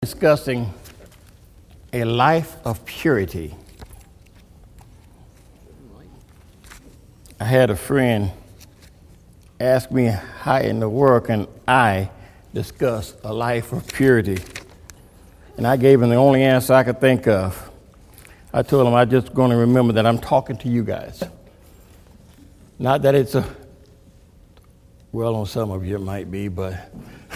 Discussing a life of purity. I had a friend ask me how in the world can I discuss a life of purity, and I gave him the only answer I could think of. I told him I'm just going to remember that I'm talking to you guys. Not that it's on some of you it might be, but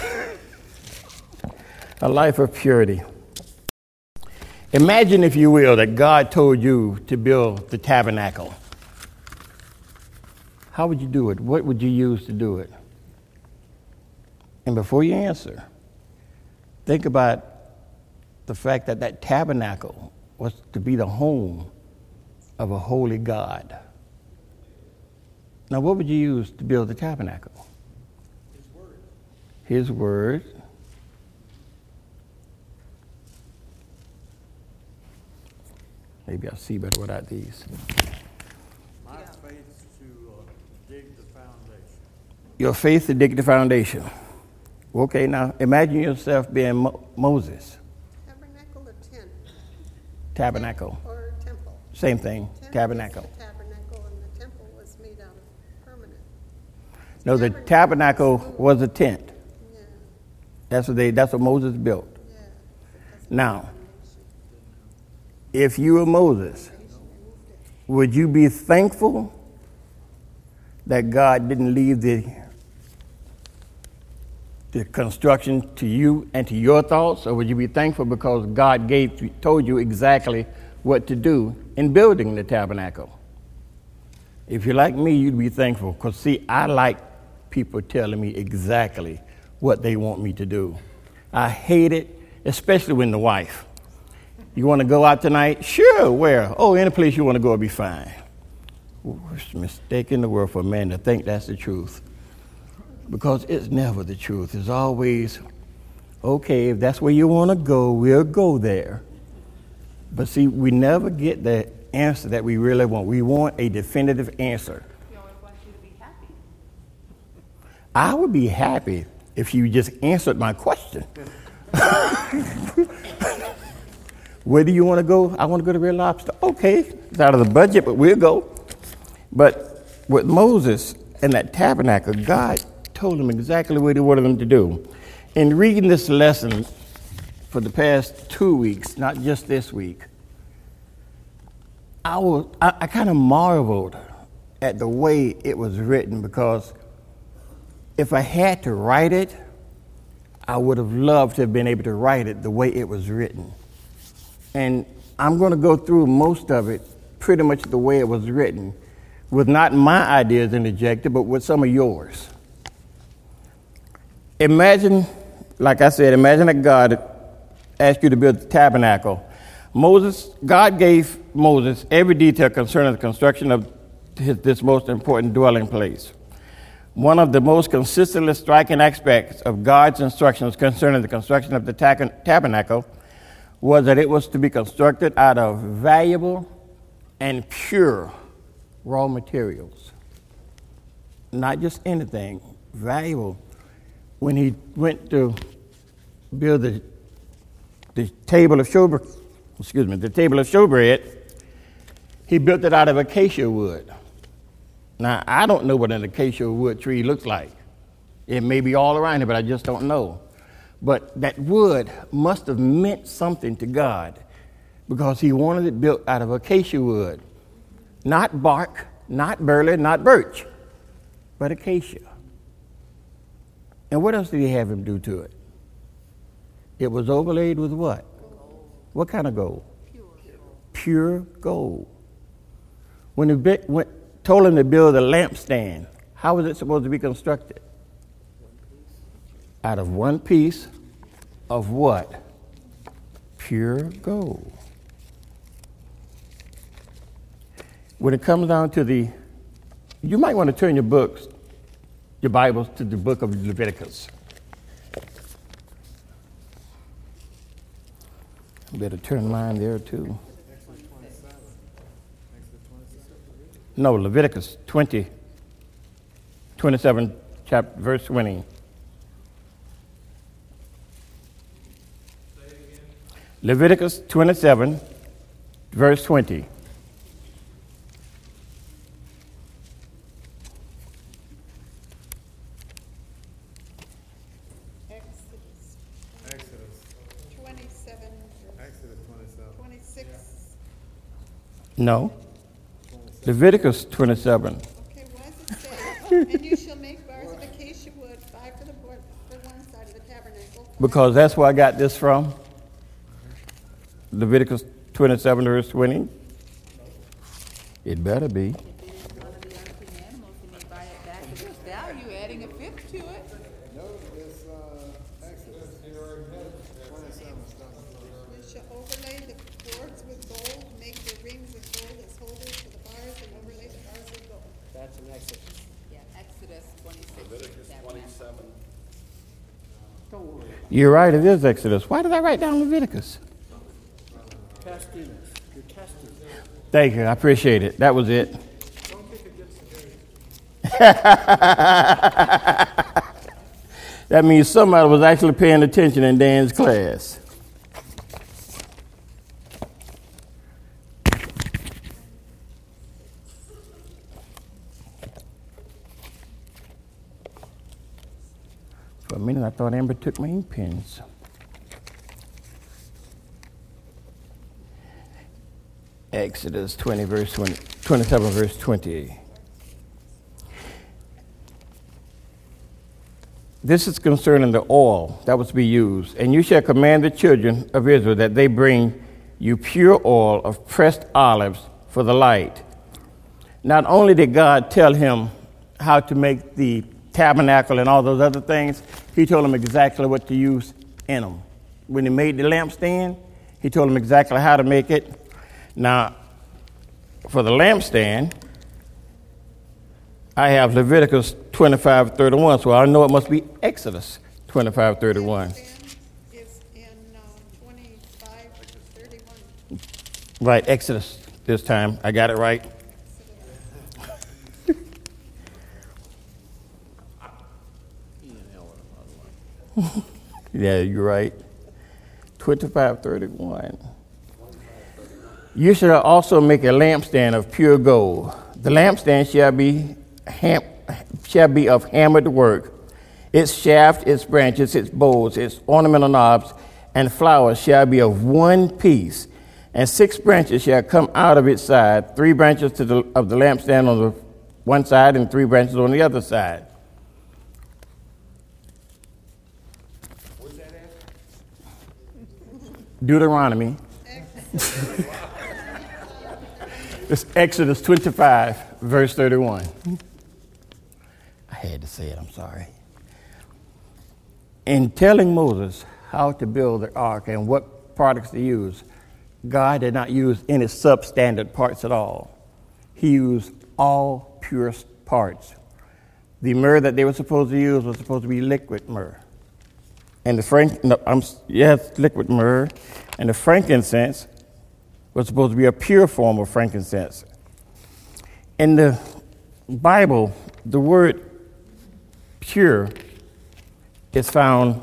a life of purity. Imagine, if you will, that God told you to build the tabernacle. How would you do it? What would you use to do it? And before you answer, think about the fact that that tabernacle was to be the home of a holy God. Now, what would you use to build the tabernacle? His Word. His Word. Maybe I'll see better without these. My faith to dig the foundation. Your faith to dig the foundation. Okay, now imagine yourself being Moses. Tabernacle or tent? Tabernacle. Or temple? Same thing. Tent Tabernacle. was the tabernacle, and the temple was made out of permanent. No, the tabernacle was a tent. Yeah, That's what Moses built. yeah. Now, if you were Moses, would you be thankful that God didn't leave the construction to you and to your thoughts, or would you be thankful because God told you exactly what to do in building the tabernacle? If you're like me, you'd be thankful, because see, I like people telling me exactly what they want me to do. I hate it, especially when the wife. You want to go out tonight? Sure, where? Oh, any place you want to go will be fine. Worst mistake in the world for a man to think that's the truth. Because it's never the truth. It's always, okay, if that's where you want to go, we'll go there. But see, we never get the answer that we really want. We want a definitive answer. We always want you to be happy. I would be happy if you just answered my question. Where do you want to go? I want to go to Red Lobster. Okay, it's out of the budget, but we'll go. But with Moses and that tabernacle, God told him exactly what he wanted them to do. In reading this lesson for the past 2 weeks, not just this week, I kind of marveled at the way it was written, because if I had to write it, I would have loved to have been able to write it the way it was written. And I'm going to go through most of it pretty much the way it was written, with not my ideas interjected, but with some of yours. Imagine, like I said, imagine that God asked you to build the tabernacle. God gave Moses every detail concerning the construction of this most important dwelling place. One of the most consistently striking aspects of God's instructions concerning the construction of the tabernacle was that it was to be constructed out of valuable and pure raw materials. Not just anything, valuable. When he went to build the table of showbread, he built it out of acacia wood. Now, I don't know what an acacia wood tree looks like. It may be all around here, but I just don't know. But that wood must have meant something to God, because he wanted it built out of acacia wood. Not bark, not burley, not birch, but acacia. And what else did he have him do to it? It was overlaid with what? Gold. What kind of gold? Pure. Pure gold. When he told him to build a lampstand, how was it supposed to be constructed? Out of one piece of what? Pure gold. When it comes down to you might want to turn your Bibles to the book of Leviticus. Better turn mine there too. No, Leviticus 27, chapter, verse 20. Leviticus 27, verse 20. Exodus 27, Exodus 27. 26. No. Leviticus 27. Okay, what does it say? And you shall make bars of acacia wood, 5 for the board, for one side of the tabernacle. Because that's where I got this from. Leviticus 27, verse 20. It better be. One of the unclean animals, and they buy it back at its value, adding a fifth to it. No, it's Exodus 27. You shall overlay the boards with gold, make the rings of gold as holders for the bars, and overlay the bars with gold. That's an Exodus. Yeah, Exodus 26. Leviticus 27. You're right, it is Exodus. Why did I write down Leviticus? Testing it. You're testing it. Thank you, I appreciate it. That was it. Don't kick against the grain. That means somebody was actually paying attention in Dan's class. For a minute, I thought Amber took my ink pens. Exodus 27, verse 20. This is concerning the oil that was to be used. And you shall command the children of Israel that they bring you pure oil of pressed olives for the light. Not only did God tell him how to make the tabernacle and all those other things, he told him exactly what to use in them. When he made the lampstand, he told him exactly how to make it. Now, for the lampstand, I have Leviticus 25:31, so I know it must be Exodus 25:31. Lampstand is in 25:31. Right, Exodus this time. I got it right. Yeah, you're right. 25:31. You shall also make a lampstand of pure gold. The lampstand shall be of hammered work. Its shaft, its branches, its bowls, its ornamental knobs, and flowers shall be of one piece. And 6 branches shall come out of its side, 3 branches of the lampstand on the one side and 3 branches on the other side. Where's that at? Deuteronomy. It's Exodus 25, verse 31. I had to say it, I'm sorry. In telling Moses how to build the ark and what products to use, God did not use any substandard parts at all. He used all pure parts. The myrrh that they were supposed to use was supposed to be liquid myrrh. And liquid myrrh. And the frankincense was supposed to be a pure form of frankincense. In the Bible, the word pure is found,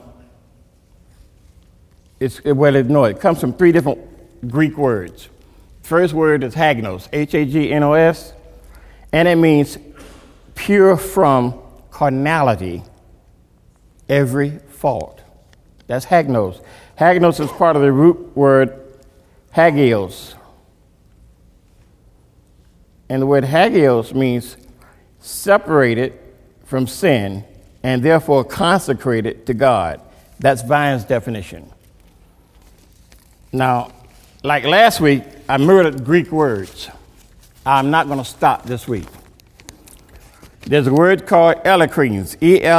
it comes from 3 different Greek words. First word is hagnos, Hagnos, and it means pure from carnality, every fault. That's hagnos. Hagnos is part of the root word hagios. And the word hagios means separated from sin and therefore consecrated to God. That's Vine's definition. Now, like last week, I murdered Greek words. I'm not going to stop this week. There's a word called elikrines,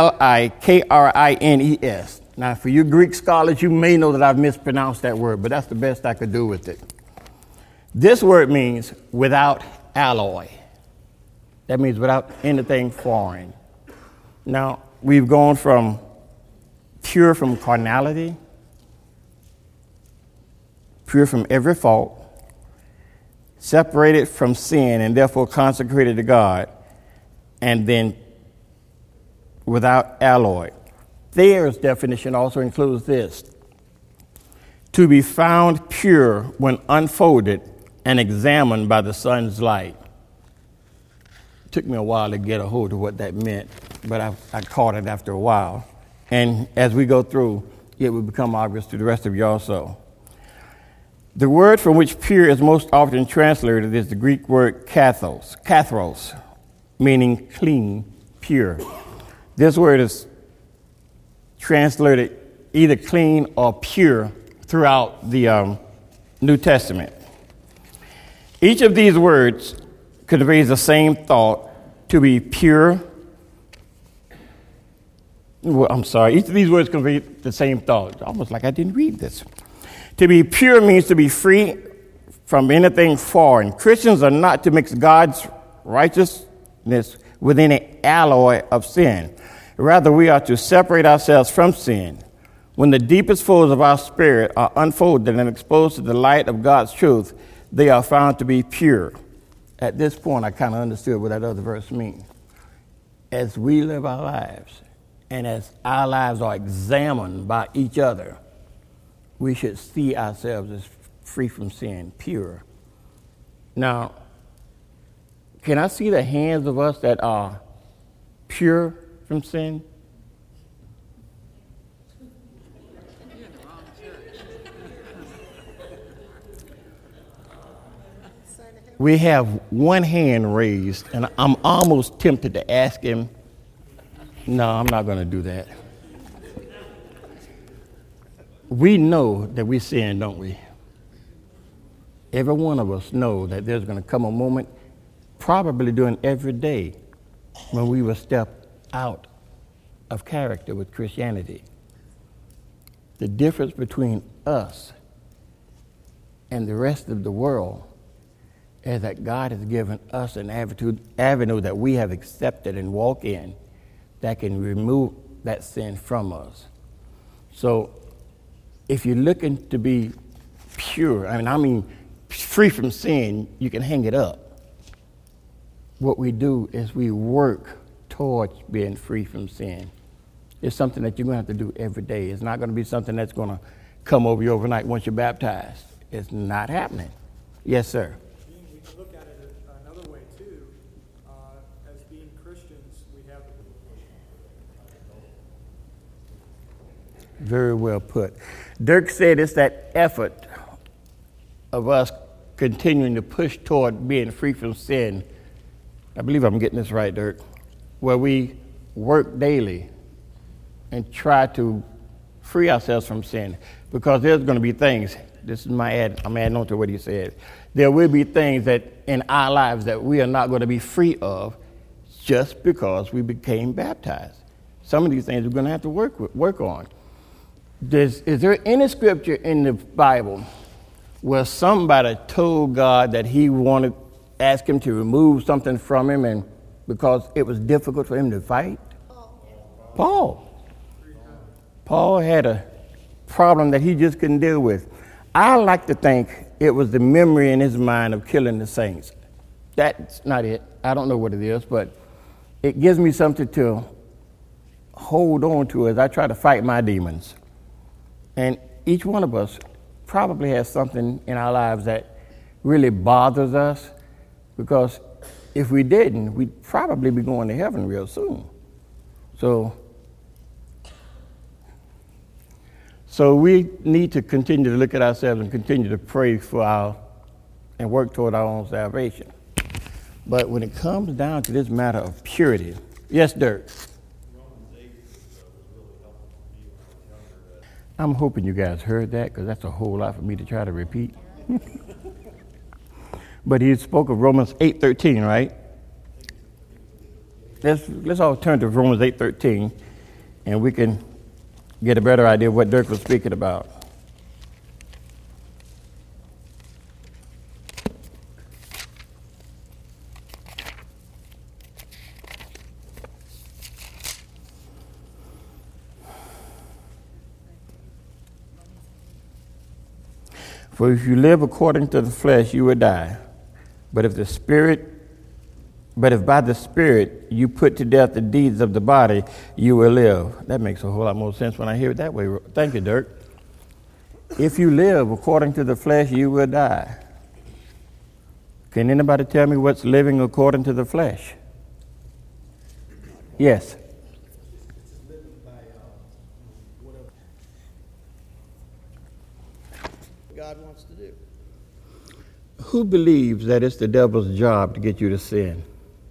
Elikrines. Now, for you Greek scholars, you may know that I've mispronounced that word, but that's the best I could do with it. This word means without alloy. That means without anything foreign. Now, we've gone from pure from carnality, pure from every fault, separated from sin and therefore consecrated to God, and then without alloy. Thayer's definition also includes this: to be found pure when unfolded and examined by the sun's light. It took me a while to get a hold of what that meant, but I caught it after a while. And as we go through, it will become obvious to the rest of you also. The word from which pure is most often translated is the Greek word kathros, meaning clean, pure. This word is translated either clean or pure throughout the New Testament. Each of these words conveys the same thought: to be pure. Each of these words convey the same thought. Almost like I didn't read this. To be pure means to be free from anything foreign. Christians are not to mix God's righteousness with any alloy of sin. Rather, we are to separate ourselves from sin. When the deepest folds of our spirit are unfolded and exposed to the light of God's truth, they are found to be pure. At this point, I kind of understood what that other verse means. As we live our lives, and as our lives are examined by each other, we should see ourselves as free from sin, pure. Now, can I see the hands of us that are pure from sin? We have one hand raised, and I'm almost tempted to ask him. No, I'm not going to do that. We know that we sin, don't we? Every one of us know that there's going to come a moment, probably during every day, when we will step out of character with Christianity. The difference between us and the rest of the world is that God has given us an avenue that we have accepted and walk in that can remove that sin from us. So if you're looking to be pure, I mean free from sin, you can hang it up. What we do is we work towards being free from sin. It's something that you're going to have to do every day. It's not going to be something that's going to come over you overnight once you're baptized. It's not happening. Yes, sir. We can look at it another way, too. As being Christians, we have... Very well put. Dirk said it's that effort of us continuing to push toward being free from sin. I believe I'm getting this right, Dirk, where we work daily and try to free ourselves from sin, because there's going to be things, this is I'm adding on to what he said, there will be things that in our lives that we are not going to be free of just because we became baptized. Some of these things we're going to have to work on. Is there any scripture in the Bible where somebody told God that he wanted, asked him to remove something from him, and because it was difficult for him to fight? Paul had a problem that he just couldn't deal with. I like to think it was the memory in his mind of killing the saints. That's not it. I don't know what it is, but it gives me something to hold on to as I try to fight my demons. And each one of us probably has something in our lives that really bothers us, because if we didn't, we'd probably be going to heaven real soon. So we need to continue to look at ourselves and continue to pray for and work toward our own salvation. But when it comes down to this matter of purity, yes, Dirk? I'm hoping you guys heard that, because that's a whole lot for me to try to repeat. But he spoke of Romans 8:13, right? Let's all turn to Romans 8:13, and we can get a better idea of what Dirk was speaking about. For if you live according to the flesh, you will die. But if by the Spirit you put to death the deeds of the body, you will live. That makes a whole lot more sense when I hear it that way. Thank you, Dirk. If you live according to the flesh, you will die. Can anybody tell me what's living according to the flesh? Yes. God wants to do. Who believes that it's the devil's job to get you to sin?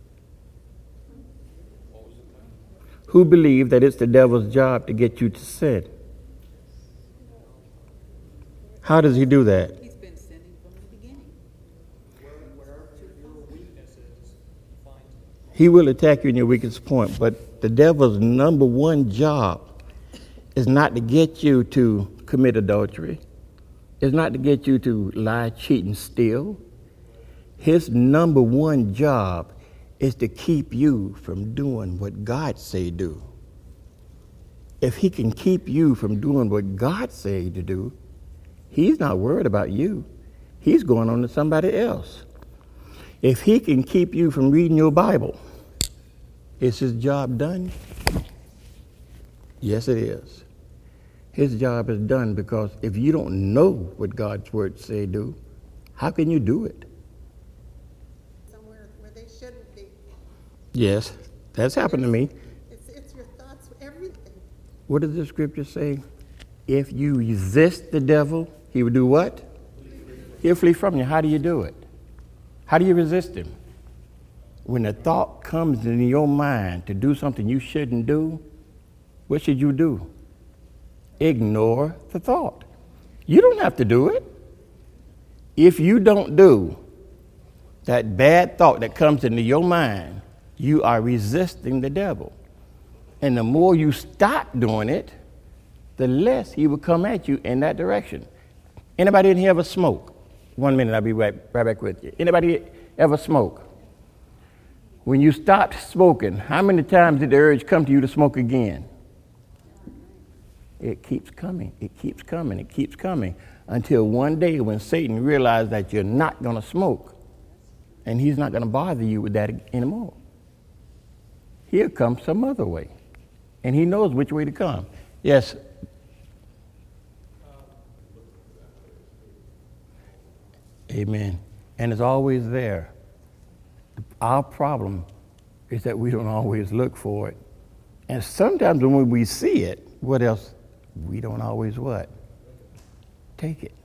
Who believes that it's the devil's job to get you to sin? How does he do that? He's been sinning from the beginning. Wherever your weakness is, find it. He will attack you in your weakest point, but the devil's number one job is not to get you to commit adultery. It's not to get you to lie, cheat, and steal. His number one job is to keep you from doing what God say do. If he can keep you from doing what God say to do, he's not worried about you. He's going on to somebody else. If he can keep you from reading your Bible, is his job done? Yes, it is. His job is done, because if you don't know what God's word say do, how can you do it? Somewhere where they shouldn't be. Yes, that's happened to me. It's your thoughts, everything. What does the scripture say? If you resist the devil, he will do what? He'll flee from you. How do you do it? How do you resist him? When the thought comes in your mind to do something you shouldn't do, what should you do? Ignore the thought. You don't have to do it. If you don't do that bad thought that comes into your mind, you are resisting the devil. And the more you stop doing it, the less he will come at you in that direction. Anybody in here ever smoke? 1 minute, I'll be right back with you. Anybody ever smoke? When you stopped smoking, how many times did the urge come to you to smoke again? It keeps coming, it keeps coming, it keeps coming, until one day when Satan realizes that you're not going to smoke, and he's not going to bother you with that anymore. He'll come some other way, and he knows which way to come. Yes? Amen. And it's always there. Our problem is that we don't always look for it. And sometimes when we see it, what else? We don't always what? Take it.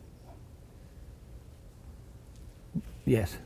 Yes.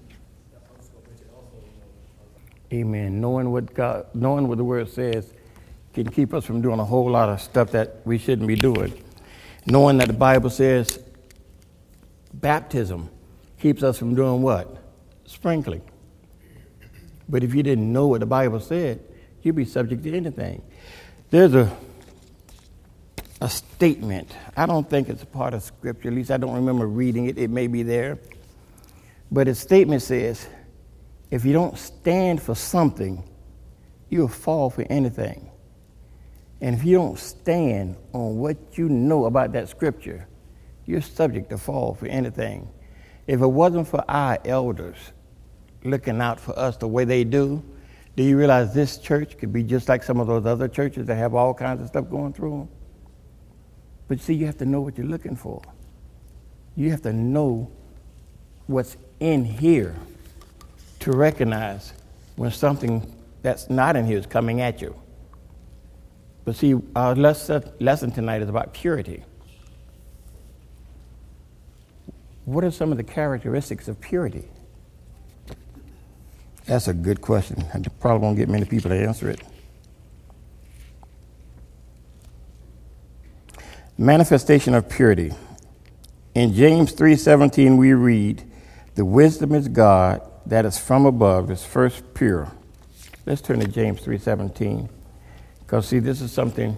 Amen. Knowing what the word says can keep us from doing a whole lot of stuff that we shouldn't be doing. Knowing that the Bible says baptism keeps us from doing what? Sprinkling. But if you didn't know what the Bible said, you'd be subject to anything. There's a statement. I don't think it's a part of Scripture. At least I don't remember reading it. It may be there. But a statement says, if you don't stand for something, you'll fall for anything. And if you don't stand on what you know about that Scripture, you're subject to fall for anything. If it wasn't for our elders looking out for us the way they do you realize this church could be just like some of those other churches that have all kinds of stuff going through them? But see, you have to know what you're looking for. You have to know what's in here to recognize when something that's not in here is coming at you. But see, our lesson tonight is about purity. What are some of the characteristics of purity? That's a good question. I probably won't get many people to answer it. Manifestation of purity. In James 3:17 we read, the wisdom is God that is from above is first pure. Let's turn to James 3:17. Because see, this is something,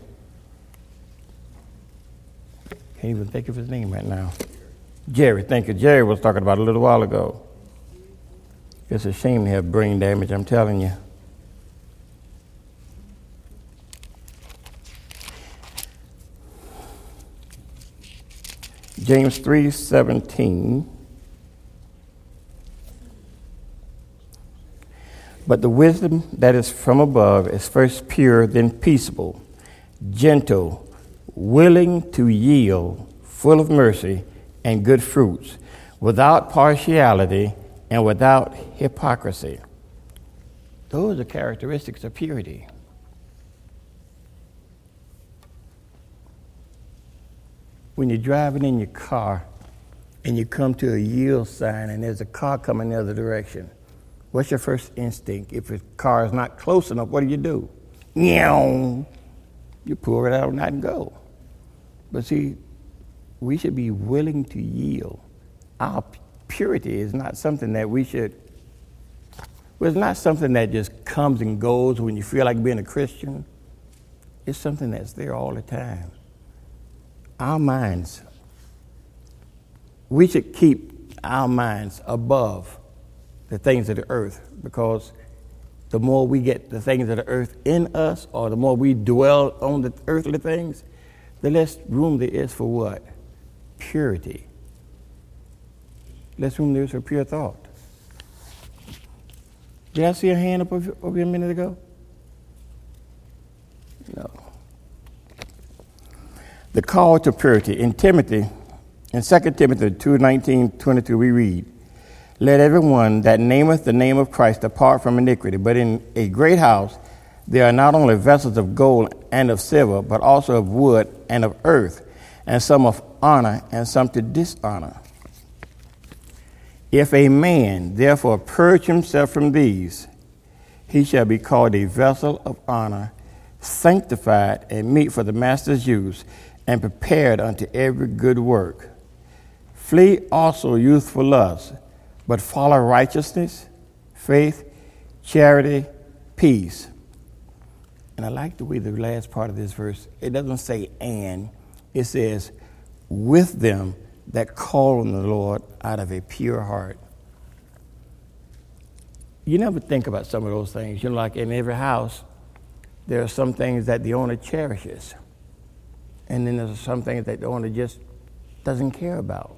can't even think of his name right now. Jerry, thank you. Jerry was talking about it a little while ago. It's a shame to have brain damage, I'm telling you. James 3:17. But the wisdom that is from above is first pure, then peaceable, gentle, willing to yield, full of mercy and good fruits, without partiality and without hypocrisy. Those are characteristics of purity. When you're driving in your car and you come to a yield sign and there's a car coming the other direction, what's your first instinct? If a car is not close enough, what do? Meow. You pull it out and go. But see, we should be willing to yield. Our purity is not something that we should, well, it's not something that just comes and goes when you feel like being a Christian. It's something that's there all the time. Our minds, we should keep our minds above the things of the earth, because the more we get the things of the earth in us, or the more we dwell on the earthly things, the less room there is for what? Purity. Less room there is for pure thought. Did I see a hand up over here a minute ago? No. The call to purity. In 2 Timothy 2:19-22, we read, "Let everyone that nameth the name of Christ depart from iniquity. But in a great house there are not only vessels of gold and of silver, but also of wood and of earth, and some of honor and some to dishonor. If a man therefore purge himself from these, he shall be called a vessel of honor, sanctified and meet for the master's use, and prepared unto every good work. Flee also youthful lusts, but follow righteousness, faith, charity, peace." And I like the way the last part of this verse, it doesn't say "and," it says, "with them that call on the Lord out of a pure heart." You never think about some of those things. You know, like in every house, there are some things that the owner cherishes. And then there's some things that the owner just doesn't care about.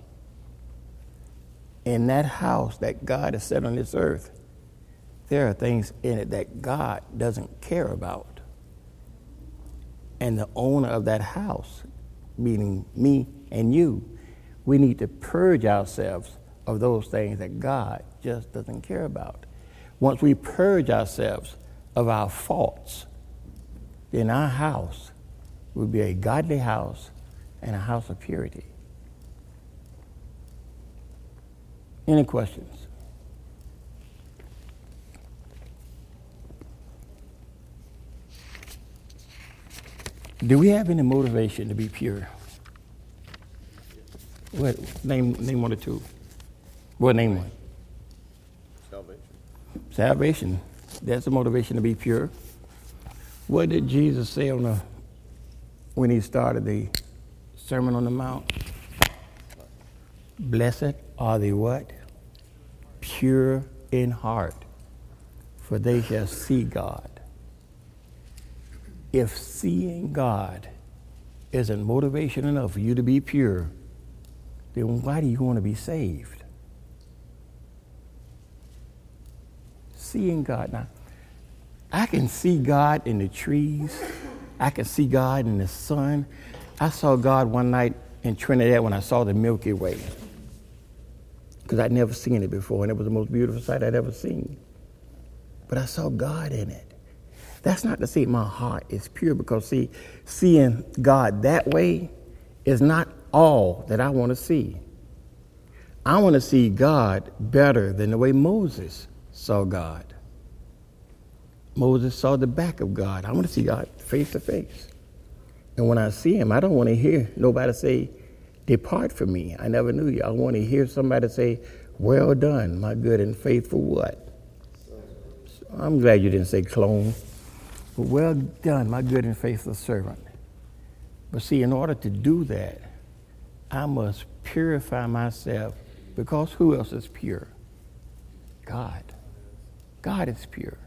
In that house that God has set on this earth, there are things in it that God doesn't care about. And the owner of that house, meaning me and you, we need to purge ourselves of those things that God just doesn't care about. Once we purge ourselves of our faults, then our house will be a godly house and a house of purity. Any questions? Do we have any motivation to be pure? What, name one or two. What, name one? Salvation. That's the motivation to be pure. What did Jesus say when he started the Sermon on the Mount? Blessed are the what? Pure in heart, for they shall see God. If seeing God isn't motivation enough for you to be pure, then why do you want to be saved? Seeing God. Now, I can see God in the trees. I can see God in the sun. I saw God one night in Trinidad when I saw the Milky Way, because I'd never seen it before, and it was the most beautiful sight I'd ever seen. But I saw God in it. That's not to say my heart is pure, because, see, seeing God that way is not all that I want to see. I want to see God better than the way Moses saw God. Moses saw the back of God. I want to see God face to face. And when I see him, I don't want to hear nobody say, "Depart from me, I never knew you." I want to hear somebody say, "Well done, my good and faithful" what? So I'm glad you didn't say clone. But well done, my good and faithful servant. But see, in order to do that, I must purify myself, because who else is pure? God. God is pure.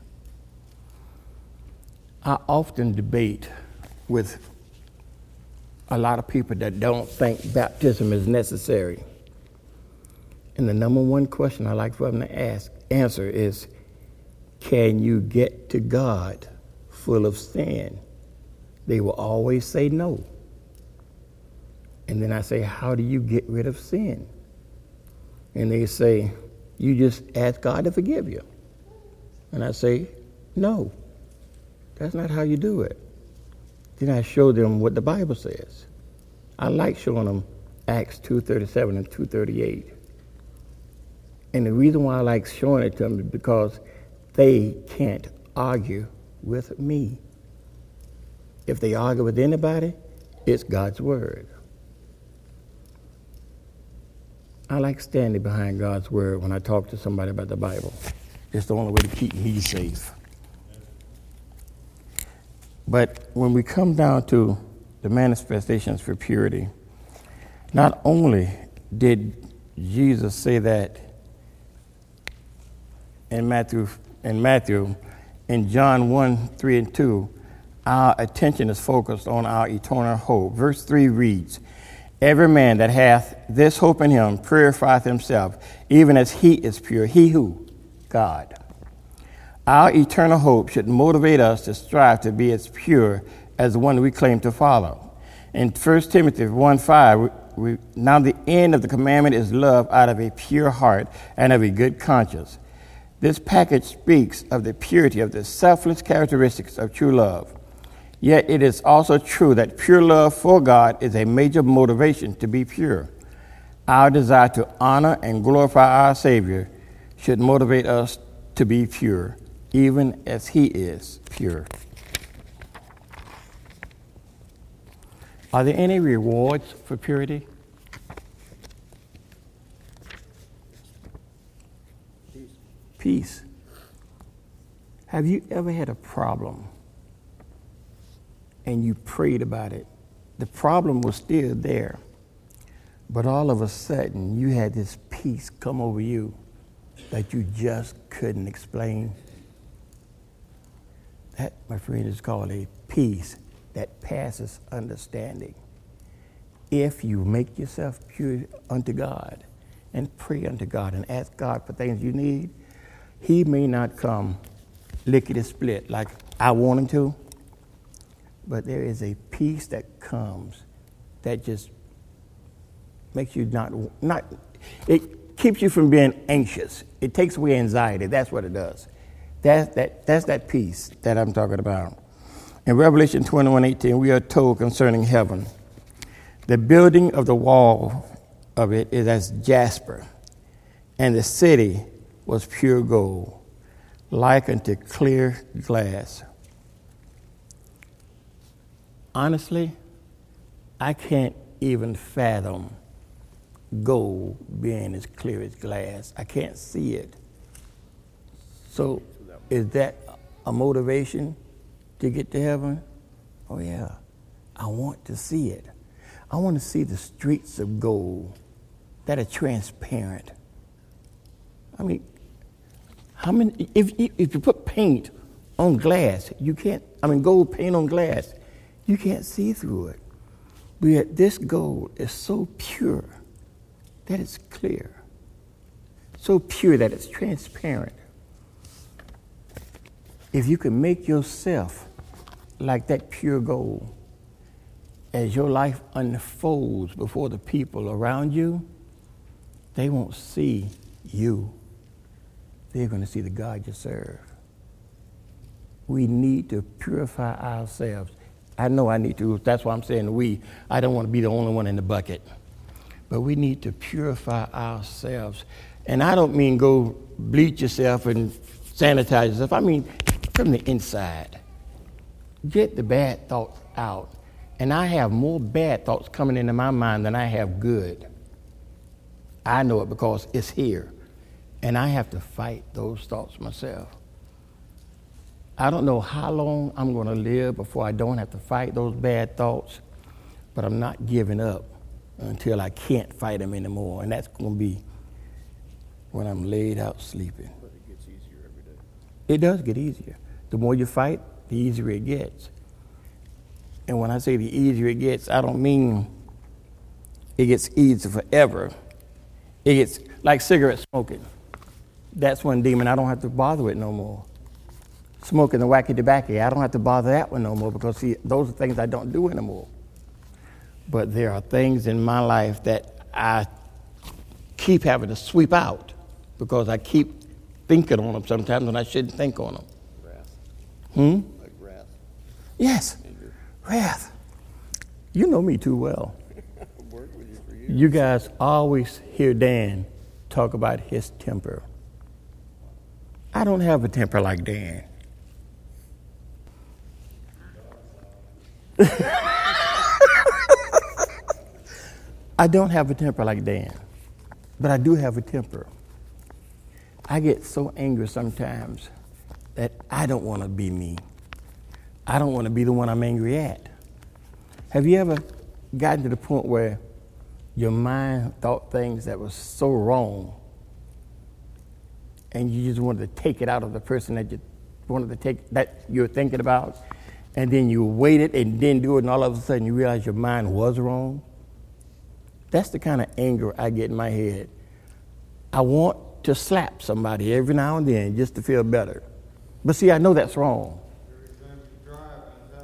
I often debate with a lot of people that don't think baptism is necessary. And the number one question I like for them to answer is, can you get to God full of sin? They will always say no. And then I say, how do you get rid of sin? And they say, you just ask God to forgive you. And I say, no, that's not how you do it. Then I show them what the Bible says. I like showing them Acts 2:37 and 2:38. And the reason why I like showing it to them is because they can't argue with me. If they argue with anybody, it's God's word. I like standing behind God's word when I talk to somebody about the Bible. It's the only way to keep me safe. But when we come down to the manifestations for purity, not only did Jesus say that in Matthew, in John 1:3-2, our attention is focused on our eternal hope. Verse 3 reads, every man that hath this hope in him purifieth himself, even as he is pure. He who? God. Our eternal hope should motivate us to strive to be as pure as the one we claim to follow. In 1 Timothy 1:5, now the end of the commandment is love out of a pure heart and of a good conscience. This passage speaks of the purity of the selfless characteristics of true love. Yet it is also true that pure love for God is a major motivation to be pure. Our desire to honor and glorify our Savior should motivate us to be pure, even as He is pure. Are there any rewards for purity? Peace. Have you ever had a problem and you prayed about it? The problem was still there, but all of a sudden you had this peace come over you that you just couldn't explain. That, my friend, is called a peace that passes understanding. If you make yourself pure unto God and pray unto God and ask God for things you need, He may not come lickety-split like I want Him to, but there is a peace that comes that just makes you not, it keeps you from being anxious. It takes away anxiety. That's what it does. That's that peace that I'm talking about. In Revelation 21:18, we are told concerning heaven, the building of the wall of it is as jasper, and the city was pure gold, like unto clear glass. Honestly, I can't even fathom gold being as clear as glass. I can't see it. So is that a motivation to get to heaven? Oh yeah, I want to see it. I want to see the streets of gold that are transparent. I mean, how many? If you put paint on glass, you can't. Gold paint on glass, you can't see through it. But yet this gold is so pure that it's clear, so pure that it's transparent. If you can make yourself like that pure gold, as your life unfolds before the people around you, they won't see you. They're going to see the God you serve. We need to purify ourselves. I know I need to. That's why I'm saying we. I don't want to be the only one in the bucket. But we need to purify ourselves. And I don't mean go bleach yourself and sanitize yourself. I mean from the inside. Get the bad thoughts out. And I have more bad thoughts coming into my mind than I have good. I know it because it's here. And I have to fight those thoughts myself. I don't know how long I'm going to live before I don't have to fight those bad thoughts, but I'm not giving up until I can't fight them anymore. And that's going to be when I'm laid out sleeping. But it gets easier every day. It does get easier. The more you fight, the easier it gets. And when I say the easier it gets, I don't mean it gets easier forever. It gets like cigarette smoking. That's one demon I don't have to bother with no more. Smoking the wacky tobacco, I don't have to bother that one no more because, see, those are things I don't do anymore. But there are things in my life that I keep having to sweep out because I keep thinking on them sometimes when I shouldn't think on them. Wrath. Like wrath. Yes, Anger. wrath. You know me too well. I've worked with you for years. You guys always hear Dan talk about his temper. I don't have a temper like Dan. I don't have a temper like Dan, but I do have a temper. I get so angry sometimes that I don't want to be me. I don't want to be the one I'm angry at. Have you ever gotten to the point where your mind thought things that was so wrong and you just wanted to take it out of the person that you wanted to take, that you're thinking about, and then you waited and didn't do it, and all of a sudden you realize your mind was wrong? That's the kind of anger I get in my head. I want to slap somebody every now and then just to feel better. But see, I know that's wrong. Every time you drive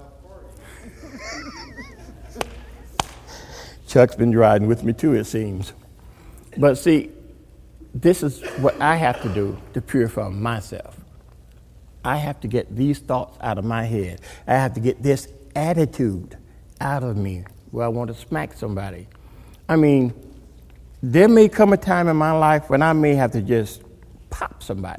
in South Party. Chuck's been riding with me too, it seems. But see, this is what I have to do to purify myself. I have to get these thoughts out of my head. I have to get this attitude out of me where I want to smack somebody. I mean, there may come a time in my life when I may have to just pop somebody.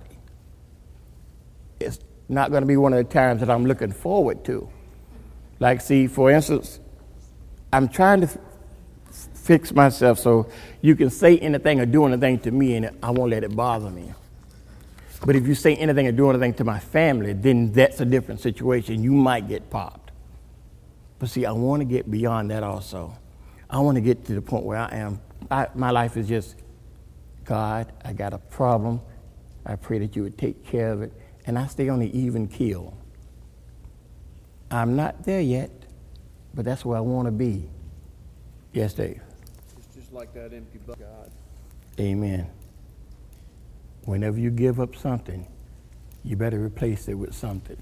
It's not going to be one of the times that I'm looking forward to. Like, see, for instance, I'm trying to fix myself so you can say anything or do anything to me and I won't let it bother me. But if you say anything or do anything to my family, then that's a different situation. You might get popped. But see, I want to get beyond that also. I want to get to the point where I am. My life is just, God, I got a problem. I pray that you would take care of it. And I stay on the even keel. I'm not there yet, but that's where I want to be. Yes, Dave. It's just like that empty bucket. God. Amen. Whenever you give up something, you better replace it with something.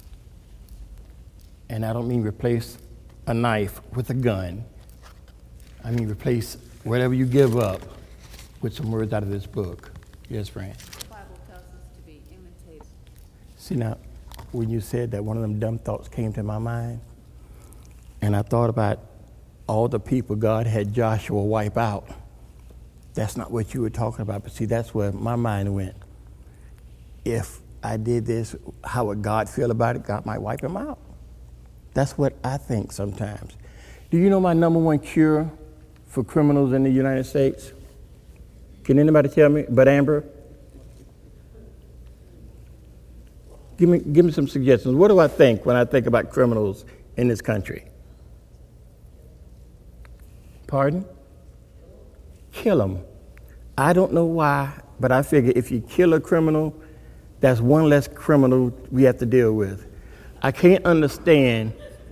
And I don't mean replace a knife with a gun. I mean replace whatever you give up with some words out of this book. Yes, Fran? The Bible tells us to be imitators. See, now, when you said that, one of them dumb thoughts came to my mind. And I thought about all the people God had Joshua wipe out. That's not what you were talking about. But see, that's where my mind went. If I did this, how would God feel about it? God might wipe him out. That's what I think sometimes. Do you know my number one cure for criminals in the United States? Can anybody tell me? But Amber? Give me some suggestions. What do I think when I think about criminals in this country? Pardon? Kill them. I don't know why, but I figure if you kill a criminal, that's one less criminal we have to deal with. I can't understand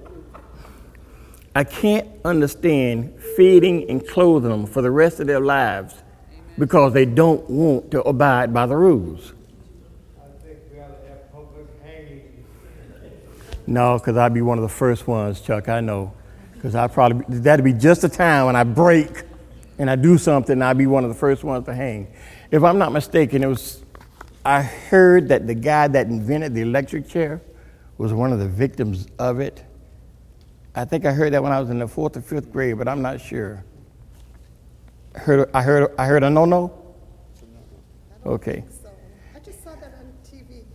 feeding and clothing them for the rest of their lives because they don't want to abide by the rules. I think we ought to have public hanging. No, because I'd be one of the first ones, Chuck, I know. Because that'd be just the time when I break and I do something, I'd be one of the first ones to hang. If I'm not mistaken, I heard that the guy that invented the electric chair was one of the victims of it. I think I heard that when I was in the 4th or 5th grade, but I'm not sure. I heard a no-no? Okay. So, I just saw that on TV.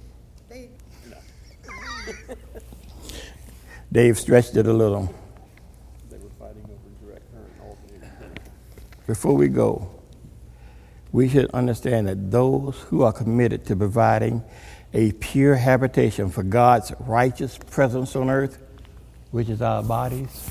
Dave stretched it a little. They were fighting over direct current alternating current. Before we go, we should understand that those who are committed to providing a pure habitation for God's righteous presence on earth, which is our bodies,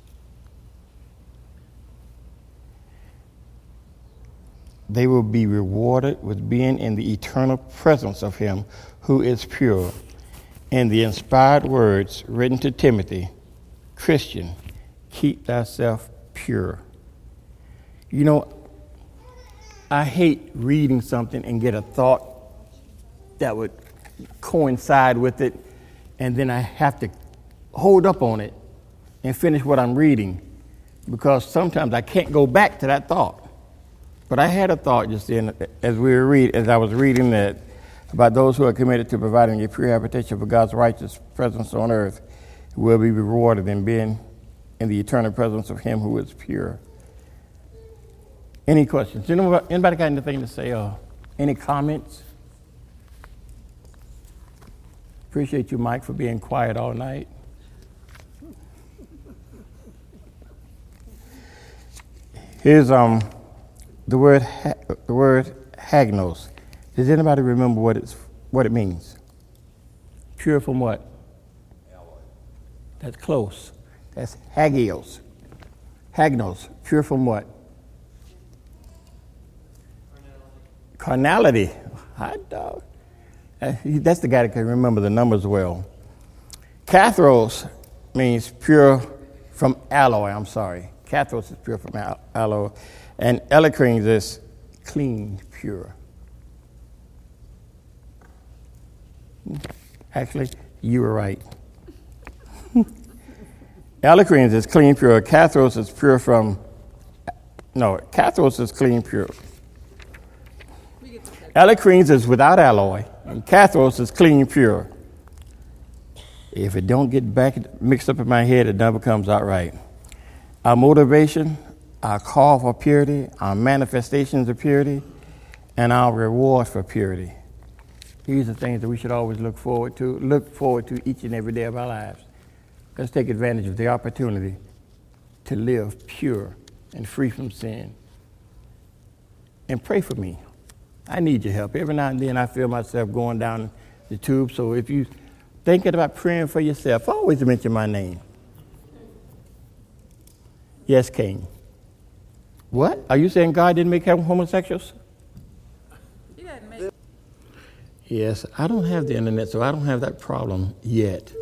they will be rewarded with being in the eternal presence of Him who is pure. And the inspired words written to Timothy, Christian, keep thyself pure. You know, I hate reading something and get a thought that would coincide with it, and then I have to hold up on it and finish what I'm reading because sometimes I can't go back to that thought. But I had a thought just then as I was reading that about those who are committed to providing a pure habitation for God's righteous presence on earth will be rewarded in being in the eternal presence of Him who is pure. Any questions? Anybody got anything to say? Any comments? Appreciate you, Mike, for being quiet all night. Here's the word hagnos. Does anybody remember what it means? Pure from what? Alloy. That's close. That's hagios. Hagnos. Pure from what? Carnality. Hot dog. That's the guy that can remember the numbers well. Kathros means pure from alloy. I'm sorry. Kathros is pure from alloy. And eloquens is clean, pure. Actually, you were right. Eloquens is clean, pure. Kathros is pure from... No, kathros is clean, pure. Eloquens is without alloy, and kathros is clean, pure. If it don't get back mixed up in my head, it never comes out right. Our motivation, our call for purity, our manifestations of purity, and our reward for purity. These are things that we should always look forward to each and every day of our lives. Let's take advantage of the opportunity to live pure and free from sin. And pray for me. I need your help. Every now and then I feel myself going down the tube. So if you're thinking about praying for yourself, always mention my name. Yes, King. What? Are you saying God didn't make homosexuals? He doesn't make. Yes, I don't have the internet, so I don't have that problem yet.